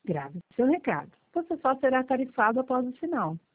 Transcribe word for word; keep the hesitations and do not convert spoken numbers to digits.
Grave seu recado. Você só será tarifado após o sinal.